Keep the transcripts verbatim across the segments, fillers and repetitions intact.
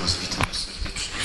Was witam serdecznie.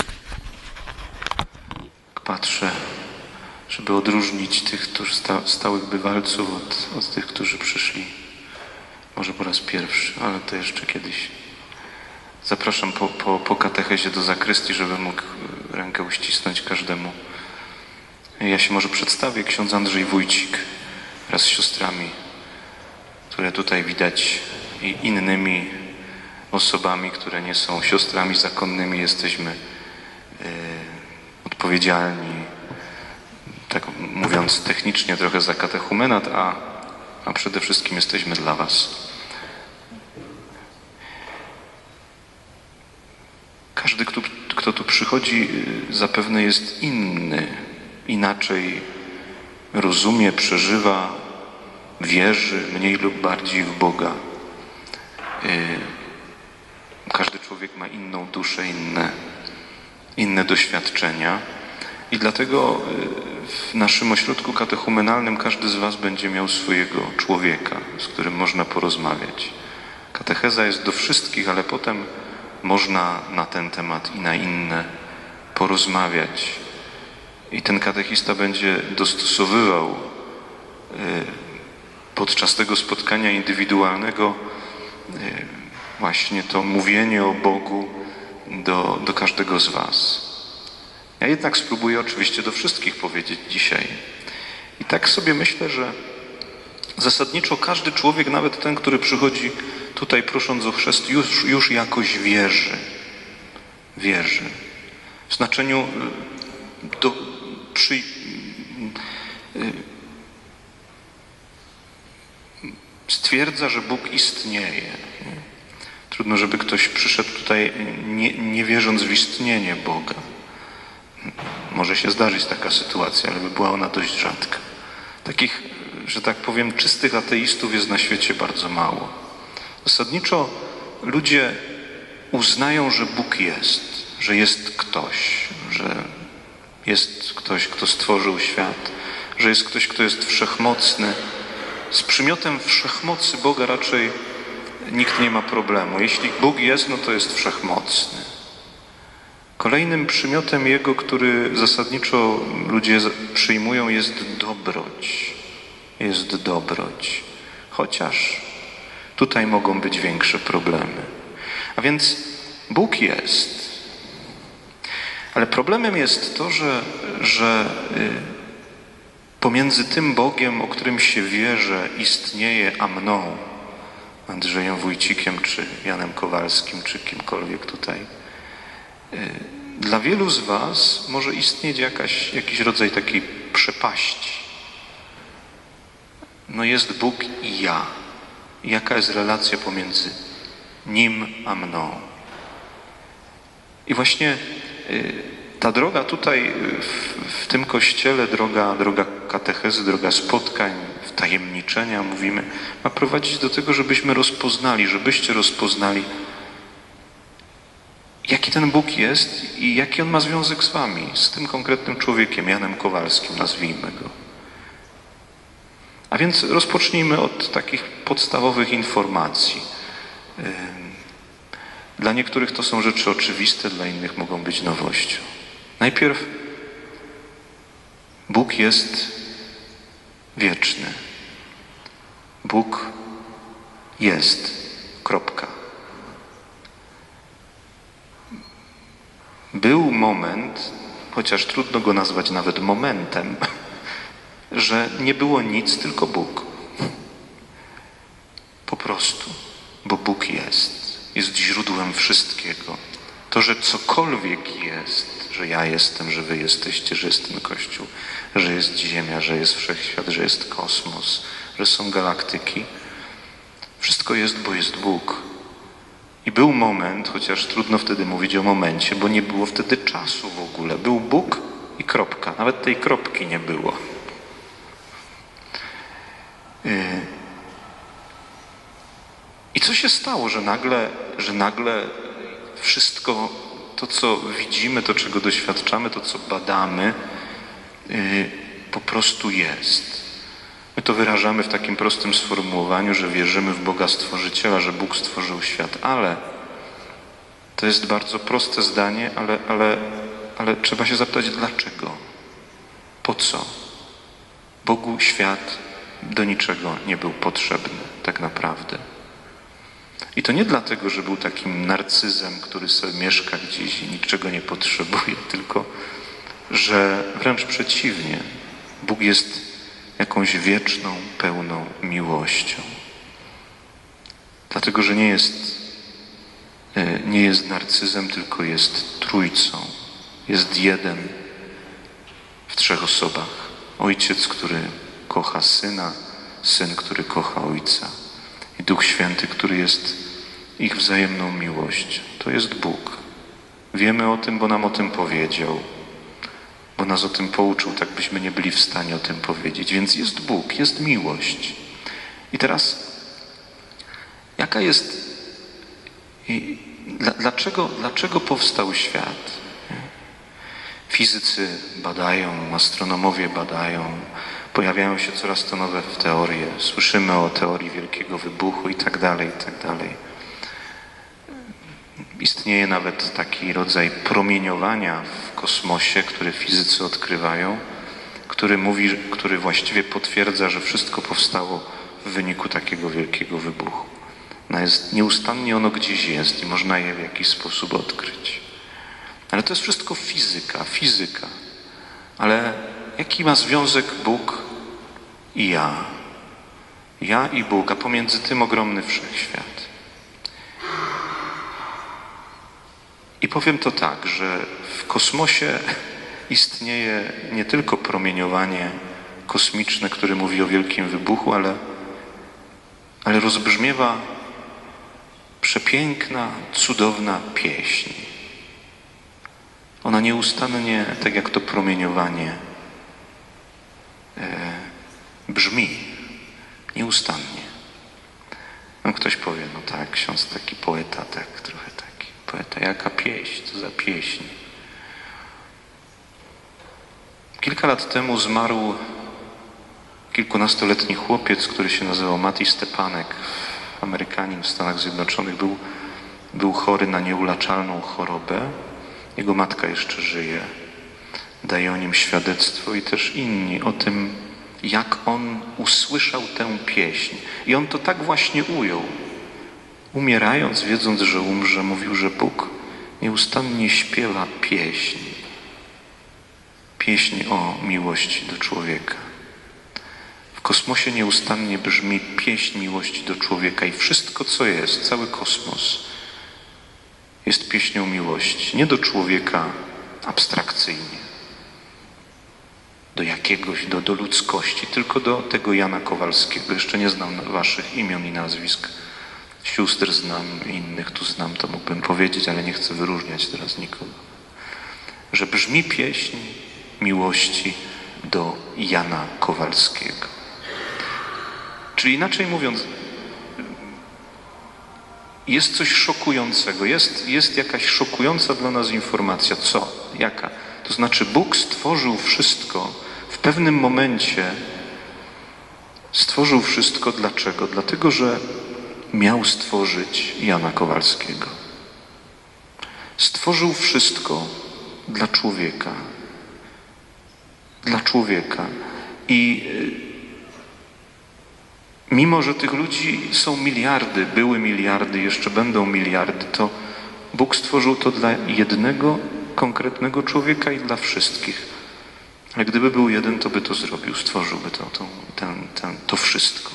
Patrzę, żeby odróżnić tych którzy sta, stałych bywalców od, od tych, którzy przyszli może po raz pierwszy, ale to jeszcze kiedyś. Zapraszam po, po, po katechezie do zakrystii, żebym mógł rękę uścisnąć każdemu. Ja się może przedstawię, ksiądz Andrzej Wójcik wraz z siostrami, które tutaj widać, i innymi osobami, które nie są siostrami zakonnymi. Jesteśmy y, odpowiedzialni, tak mówiąc technicznie, trochę za katechumenat, a, a przede wszystkim jesteśmy dla Was. Każdy, kto, kto tu przychodzi, zapewne jest inny, inaczej rozumie, przeżywa, wierzy mniej lub bardziej w Boga. Każdy człowiek ma inną duszę, inne, inne doświadczenia i dlatego w naszym ośrodku katechumenalnym każdy z Was będzie miał swojego człowieka, z którym można porozmawiać. Katecheza jest do wszystkich, ale potem można na ten temat i na inne porozmawiać. I ten katechista będzie dostosowywał podczas tego spotkania indywidualnego właśnie to mówienie o Bogu do, do każdego z Was. Ja jednak spróbuję oczywiście do wszystkich powiedzieć dzisiaj. I tak sobie myślę, że zasadniczo każdy człowiek, nawet ten, który przychodzi tutaj prosząc o chrzest, już, już jakoś wierzy. Wierzy. W znaczeniu do, przy, stwierdza, że Bóg istnieje. Trudno, żeby ktoś przyszedł tutaj nie, nie wierząc w istnienie Boga. Może się zdarzyć taka sytuacja, ale by była ona dość rzadka. Takich, że tak powiem, czystych ateistów jest na świecie bardzo mało. Zasadniczo ludzie uznają, że Bóg jest, że jest ktoś, że jest ktoś, kto stworzył świat, że jest ktoś, kto jest wszechmocny. Z przymiotem wszechmocy Boga raczej nikt nie ma problemu. Jeśli Bóg jest, no to jest wszechmocny. Kolejnym przymiotem Jego, który zasadniczo ludzie przyjmują, jest dobroć. Jest dobroć. Chociaż tutaj mogą być większe problemy. A więc Bóg jest. Ale problemem jest to, że, że pomiędzy tym Bogiem, o którym się wie, że istnieje, a mną, Andrzejem Wójcikiem, czy Janem Kowalskim, czy kimkolwiek tutaj, dla wielu z Was może istnieć jakaś, jakiś rodzaj takiej przepaści. No jest Bóg i ja. Jaka jest relacja pomiędzy Nim a mną? I właśnie ta droga tutaj w, w tym kościele, droga, droga katechezy, droga spotkań, wtajemniczenia, mówimy, ma prowadzić do tego, żebyśmy rozpoznali, żebyście rozpoznali, jaki ten Bóg jest i jaki On ma związek z Wami, z tym konkretnym człowiekiem, Janem Kowalskim, nazwijmy go. A więc rozpocznijmy od takich podstawowych informacji. Dla niektórych to są rzeczy oczywiste, dla innych mogą być nowością. Najpierw Bóg jest wieczny. Bóg jest. Kropka. Był moment, chociaż trudno go nazwać nawet momentem, że nie było nic, tylko Bóg. Po prostu. Bo Bóg jest. Jest źródłem wszystkiego. To, że cokolwiek jest, że ja jestem, że wy jesteście, że jest ten Kościół, że jest Ziemia, że jest Wszechświat, że jest kosmos, że są galaktyki. Wszystko jest, bo jest Bóg. I był moment, chociaż trudno wtedy mówić o momencie, bo nie było wtedy czasu w ogóle. Był Bóg i kropka. Nawet tej kropki nie było. I co się stało, że nagle, że nagle wszystko to, co widzimy, to, czego doświadczamy, to, co badamy, po prostu jest. My to wyrażamy w takim prostym sformułowaniu, że wierzymy w Boga Stworzyciela, że Bóg stworzył świat, ale To jest bardzo proste zdanie, ale, ale, ale trzeba się zapytać, dlaczego? Po co? Bogu świat do niczego nie był potrzebny tak naprawdę. I to nie dlatego, że był takim narcyzem, który sobie mieszka gdzieś i niczego nie potrzebuje, tylko że wręcz przeciwnie, Bóg jest jakąś wieczną, pełną miłością. Dlatego, że nie jest, nie jest narcyzem, tylko jest trójcą. Jest jeden w trzech osobach. Ojciec, który kocha Syna, Syn, który kocha Ojca i Duch Święty, który jest ich wzajemną miłością. To jest Bóg. Wiemy o tym, bo nam o tym powiedział, bo nas o tym pouczył, tak byśmy nie byli w stanie o tym powiedzieć. Więc jest Bóg, jest miłość. I teraz, jaka jest, i dlaczego, dlaczego powstał świat? Fizycy badają, astronomowie badają, pojawiają się coraz to nowe teorie, słyszymy o teorii Wielkiego Wybuchu i tak dalej, i tak dalej. Istnieje nawet taki rodzaj promieniowania w kosmosie, który fizycy odkrywają, który mówi, który właściwie potwierdza, że wszystko powstało w wyniku takiego wielkiego wybuchu. No jest, nieustannie ono gdzieś jest i można je w jakiś sposób odkryć. Ale to jest wszystko fizyka, fizyka. Ale jaki ma związek Bóg i ja? Ja i Bóg, a pomiędzy tym ogromny wszechświat. I powiem to tak, że w kosmosie istnieje nie tylko promieniowanie kosmiczne, które mówi o wielkim wybuchu, ale, ale rozbrzmiewa przepiękna, cudowna pieśń. Ona nieustannie, tak jak to promieniowanie, e, brzmi. Nieustannie. No ktoś powie, no tak, ksiądz taki poeta, tak, trochę taki poeta. Jaka pieśń, co za pieśń. Kilka lat temu zmarł kilkunastoletni chłopiec, który się nazywał Mati Stepanek, Amerykanin w Stanach Zjednoczonych. Był, był chory na nieuleczalną chorobę. Jego matka jeszcze żyje. Daje o nim świadectwo i też inni o tym, jak on usłyszał tę pieśń. I on to tak właśnie ujął. Umierając, wiedząc, że umrze, mówił, że Bóg nieustannie śpiewa pieśń. Pieśń o miłości do człowieka. W kosmosie nieustannie brzmi pieśń miłości do człowieka i wszystko, co jest, cały kosmos, jest pieśnią miłości. Nie do człowieka abstrakcyjnie, do jakiegoś, do, do ludzkości, tylko do tego Jana Kowalskiego. Jeszcze nie znam waszych imion i nazwisk. Sióstr znam, innych tu znam, to mógłbym powiedzieć, ale nie chcę wyróżniać teraz nikogo. Że brzmi pieśń miłości do Jana Kowalskiego. Czyli inaczej mówiąc, jest coś szokującego, jest, jest jakaś szokująca dla nas informacja. Co? Jaka? To znaczy Bóg stworzył wszystko, w pewnym momencie stworzył wszystko. Dlaczego? Dlatego, że miał stworzyć Jana Kowalskiego. Stworzył wszystko dla człowieka. Dla człowieka. I mimo, że tych ludzi są miliardy, były miliardy, jeszcze będą miliardy, to Bóg stworzył to dla jednego konkretnego człowieka i dla wszystkich. Ale gdyby był jeden, to by to zrobił, stworzyłby to, to, ten, ten, to wszystko.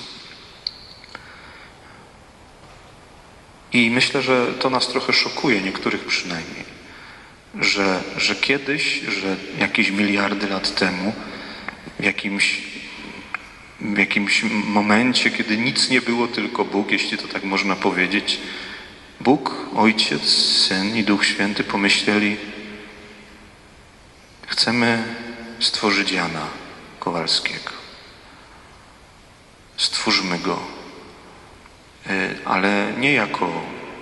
I myślę, że to nas trochę szokuje, niektórych przynajmniej, że, że kiedyś, że jakieś miliardy lat temu, w jakimś, w jakimś momencie, kiedy nic nie było, tylko Bóg, jeśli to tak można powiedzieć, Bóg, Ojciec, Syn i Duch Święty pomyśleli, chcemy stworzyć Jana Kowalskiego. Stwórzmy go. Ale nie jako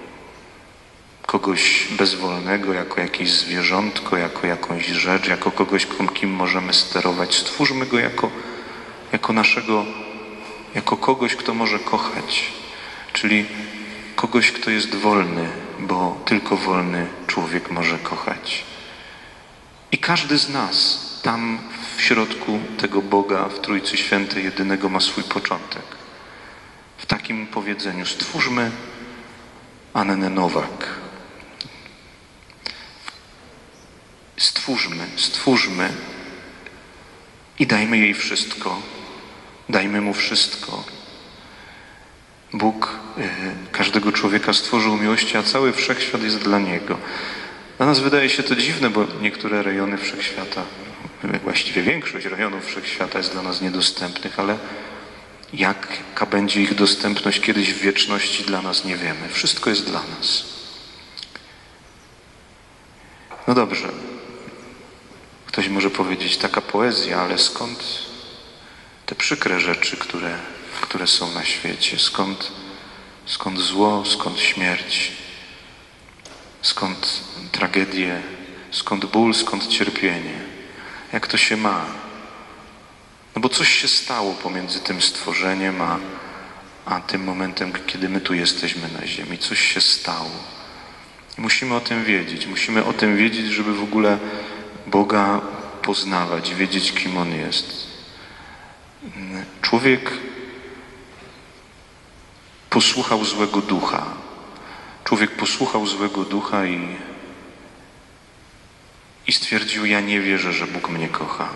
kogoś bezwolnego, jako jakieś zwierzątko, jako jakąś rzecz, jako kogoś, kim możemy sterować. Stwórzmy go jako, jako naszego, jako kogoś, kto może kochać, czyli kogoś, kto jest wolny bo tylko wolny człowiek może kochać. I każdy z nas tam w środku tego Boga w Trójcy Świętej jedynego ma swój początek. W takim powiedzeniu: stwórzmy Annę Nowak. Stwórzmy, stwórzmy i dajmy jej wszystko. Dajmy mu wszystko. Bóg y, każdego człowieka stworzył miłości, a cały wszechświat jest dla Niego. Dla nas wydaje się to dziwne, bo niektóre rejony wszechświata, właściwie większość rejonów wszechświata jest dla nas niedostępnych, ale jaka będzie ich dostępność kiedyś w wieczności, dla nas nie wiemy. Wszystko jest dla nas. No dobrze. Ktoś może powiedzieć, taka poezja, ale skąd te przykre rzeczy, które, które są na świecie? Skąd, skąd zło, skąd śmierć? Skąd tragedie? Skąd ból, skąd cierpienie? Jak to się ma? No bo coś się stało pomiędzy tym stworzeniem, a, a tym momentem, kiedy my tu jesteśmy na ziemi. Coś się stało. Musimy o tym wiedzieć. Musimy o tym wiedzieć, żeby w ogóle Boga poznawać, wiedzieć, kim On jest. Człowiek posłuchał złego ducha. Człowiek posłuchał złego ducha i, i stwierdził: ja nie wierzę, że Bóg mnie kocha.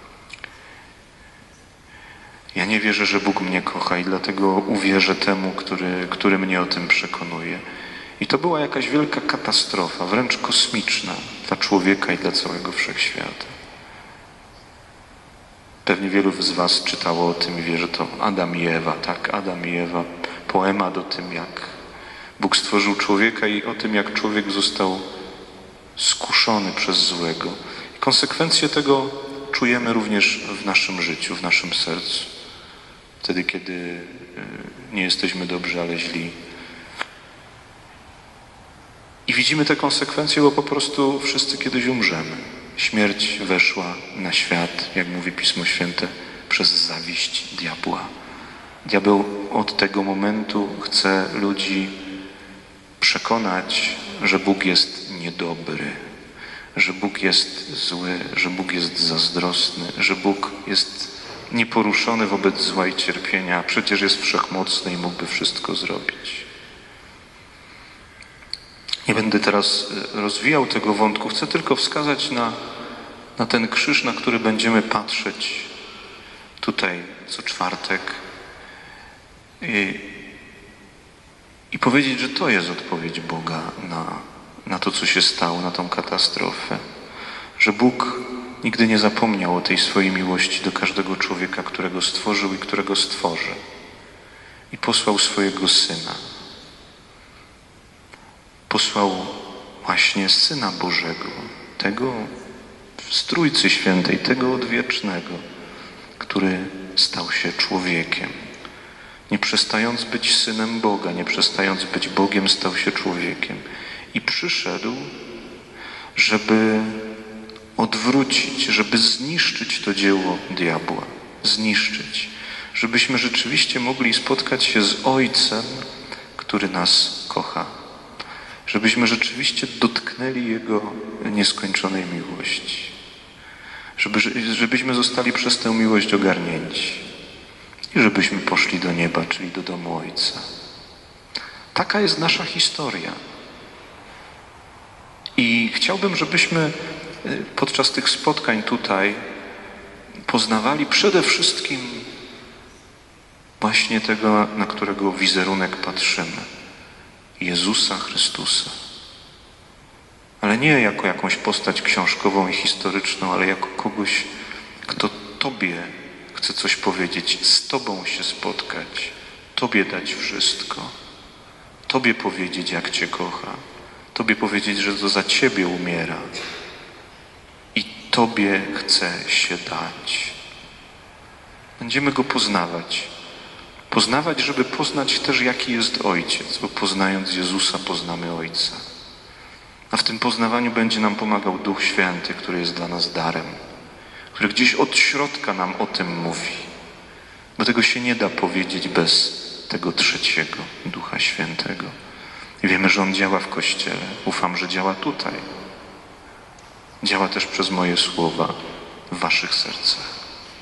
Ja nie wierzę, że Bóg mnie kocha i dlatego uwierzę temu, który, który mnie o tym przekonuje. I to była jakaś wielka katastrofa, wręcz kosmiczna dla człowieka i dla całego wszechświata. Pewnie wielu z was czytało o tym i wie, że to Adam i Ewa, tak? Adam i Ewa, poemat o tym, jak Bóg stworzył człowieka i o tym, jak człowiek został skuszony przez złego. I konsekwencje tego czujemy również w naszym życiu, w naszym sercu. Wtedy, kiedy nie jesteśmy dobrzy, ale źli. I widzimy te konsekwencje, bo po prostu wszyscy kiedyś umrzemy. Śmierć weszła na świat, jak mówi Pismo Święte, przez zawiść diabła. Diabeł od tego momentu chce ludzi przekonać, że Bóg jest niedobry, że Bóg jest zły, że Bóg jest zazdrosny, że Bóg jest nieporuszony wobec zła i cierpienia, a przecież jest wszechmocny i mógłby wszystko zrobić. Nie będę teraz rozwijał tego wątku, chcę tylko wskazać na, na ten krzyż, na który będziemy patrzeć tutaj co czwartek i, i powiedzieć, że to jest odpowiedź Boga na, na to, co się stało, na tą katastrofę. Że Bóg nigdy nie zapomniał o tej swojej miłości do każdego człowieka, którego stworzył i którego stworzy. I posłał swojego Syna. Posłał właśnie Syna Bożego, tego z Trójcy Świętej, tego odwiecznego, który stał się człowiekiem. Nie przestając być Synem Boga, nie przestając być Bogiem, stał się człowiekiem. I przyszedł, żeby odwrócić, żeby zniszczyć to dzieło diabła. Zniszczyć. Żebyśmy rzeczywiście mogli spotkać się z Ojcem, który nas kocha. Żebyśmy rzeczywiście dotknęli Jego nieskończonej miłości. Żeby, żebyśmy zostali przez tę miłość ogarnięci. I żebyśmy poszli do nieba, czyli do domu Ojca. Taka jest nasza historia. I chciałbym, żebyśmy podczas tych spotkań tutaj poznawali przede wszystkim właśnie tego, na którego wizerunek patrzymy. Jezusa Chrystusa. Ale nie jako jakąś postać książkową i historyczną, ale jako kogoś, kto Tobie chce coś powiedzieć, z Tobą się spotkać, Tobie dać wszystko, Tobie powiedzieć, jak Cię kocha, Tobie powiedzieć, że to za Ciebie umiera i Tobie chce się dać. Będziemy Go poznawać. Poznawać, żeby poznać też, jaki jest Ojciec, bo poznając Jezusa, poznamy Ojca. A w tym poznawaniu będzie nam pomagał Duch Święty, który jest dla nas darem, który gdzieś od środka nam o tym mówi. Bo tego się nie da powiedzieć bez tego trzeciego Ducha Świętego. I wiemy, że On działa w Kościele. Ufam, że działa tutaj. Działa też przez moje słowa w waszych sercach.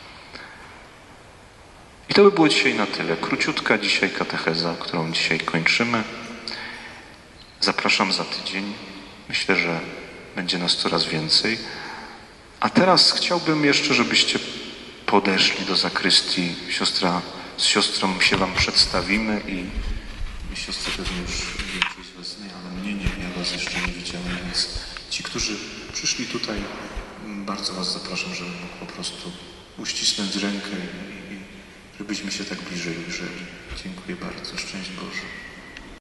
I to by było dzisiaj na tyle. Króciutka dzisiaj katecheza, którą dzisiaj kończymy. Zapraszam za tydzień. Myślę, że będzie nas coraz więcej. A teraz chciałbym jeszcze, żebyście podeszli do zakrystii. Siostra, z siostrą się wam przedstawimy i siostry pewnie już większość z was zna, ale mnie nie, ja was jeszcze nie widziałem, więc ci, którzy przyszli tutaj, bardzo was zapraszam, żeby mógł po prostu uścisnąć rękę i, i żebyśmy się tak bliżej ujrzeli. Dziękuję bardzo. Szczęść Boże.